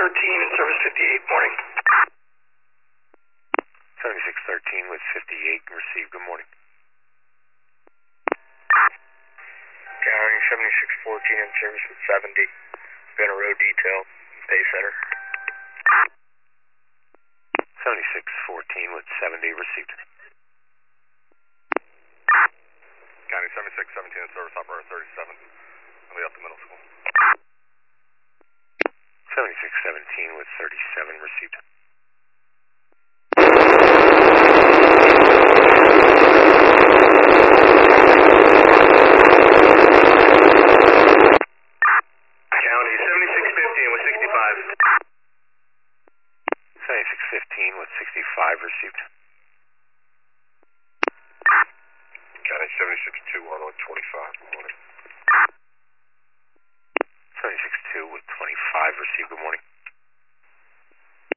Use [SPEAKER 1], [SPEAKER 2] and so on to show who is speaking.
[SPEAKER 1] in service 58, morning.
[SPEAKER 2] 7613 with 58 received. Good morning.
[SPEAKER 3] County 7614 in service with 70. Been a road detail, pay center.
[SPEAKER 2] 7614 with 70 received.
[SPEAKER 4] County 7617 in service, operator 37. I'll be up to middle school.
[SPEAKER 2] 7617 with 37 received.
[SPEAKER 3] County 7615 with 65.
[SPEAKER 2] 7615 with 65 received.